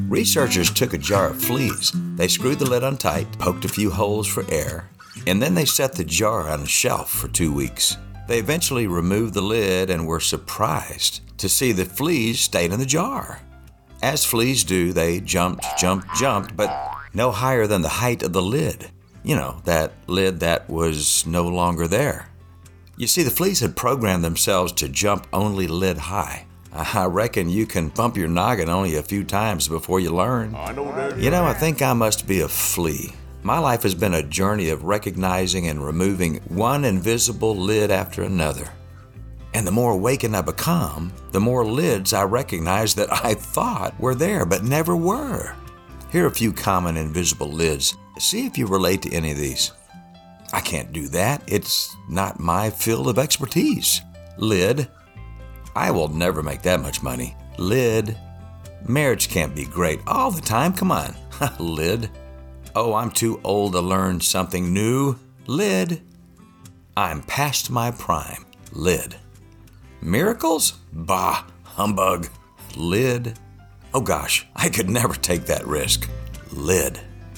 Researchers took a jar of fleas. They screwed the lid on tight, poked a few holes for air, and then they set the jar on a shelf for 2 weeks. They eventually removed the lid and were surprised to see the fleas stayed in the jar. As fleas do, they jumped, but no higher than the height of the lid. You know, that lid that was no longer there. You see, the fleas had programmed themselves to jump only lid high. I reckon you can bump your noggin only a few times before you learn. I think I must be a flea. My life has been a journey of recognizing and removing one invisible lid after another. And the more awakened I become, the more lids I recognize that I thought were there but never were. Here are a few common invisible lids. See if you relate to any of these. I can't do that. It's not my field of expertise. Lid. I will never make that much money. Lid. Marriage can't be great all the time. Come on. Lid. Oh, I'm too old to learn something new. Lid. I'm past my prime. Lid. Miracles? Bah, humbug. Lid. Oh gosh, I could never take that risk. Lid.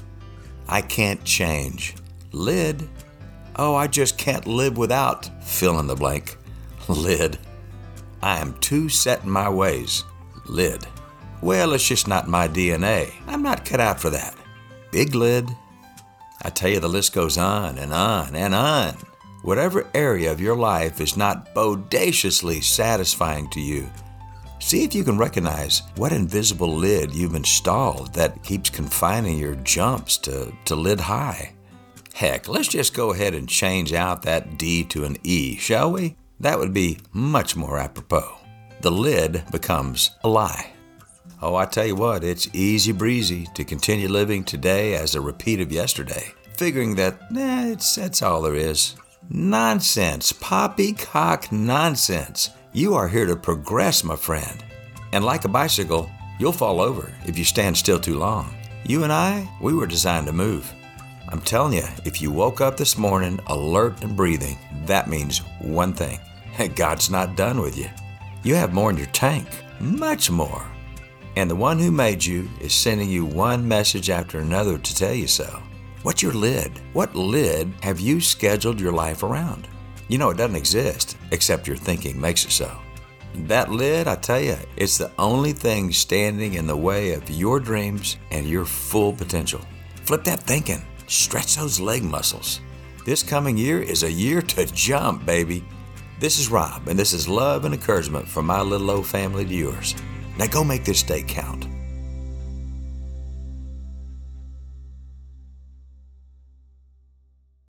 I can't change. Lid. Oh, I just can't live without fill in the blank. Lid. I am too set in my ways. Lid. Well, it's just not my DNA. I'm not cut out for that. Big lid. I tell you, the list goes on and on and on. Whatever area of your life is not bodaciously satisfying to you, see if you can recognize what invisible lid you've installed that keeps confining your jumps to lid high. Heck, let's just go ahead and change out that D to an E, shall we? That would be much more apropos. The lid becomes a lie. Oh, I tell you what, it's easy breezy to continue living today as a repeat of yesterday, figuring that, that's all there is. Nonsense, poppycock nonsense. You are here to progress, my friend. And like a bicycle, you'll fall over if you stand still too long. You and I, we were designed to move. I'm telling you, if you woke up this morning alert and breathing, that means one thing. God's not done with you. You have more in your tank, much more. And the one who made you is sending you one message after another to tell you so. What's your lid? What lid have you scheduled your life around? You know it doesn't exist, except your thinking makes it so. That lid, I tell you, it's the only thing standing in the way of your dreams and your full potential. Flip that thinking. Stretch those leg muscles. This coming year is a year to jump, baby. This is Rob, and this is love and encouragement from my little old family to yours. Now go make this day count.